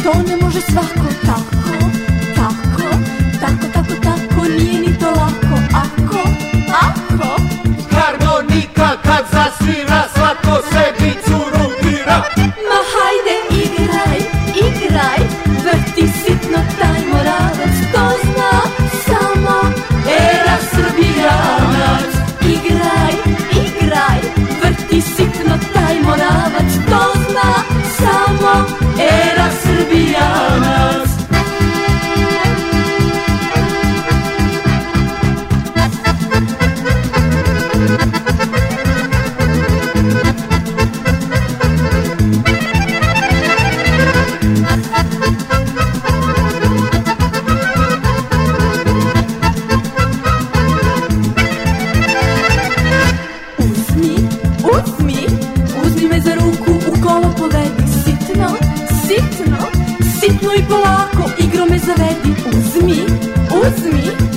to ne može svako. Tako, tako, tako, tako, tako, nije ni to lako. Ako, harmonika kad zasvira, svako sebi curu bira. ma hajde igraj, igraj, vrti sitno taj Moravac, to zna samo Era Srbijanac. Igraj, igraj, vrti sitno taj Moravac, to zna samo Era Srbijanac. Uzmi me za ruku, u kolo povedi, sitno, sitno, sitno i polako, igro me zavedi. Uzmi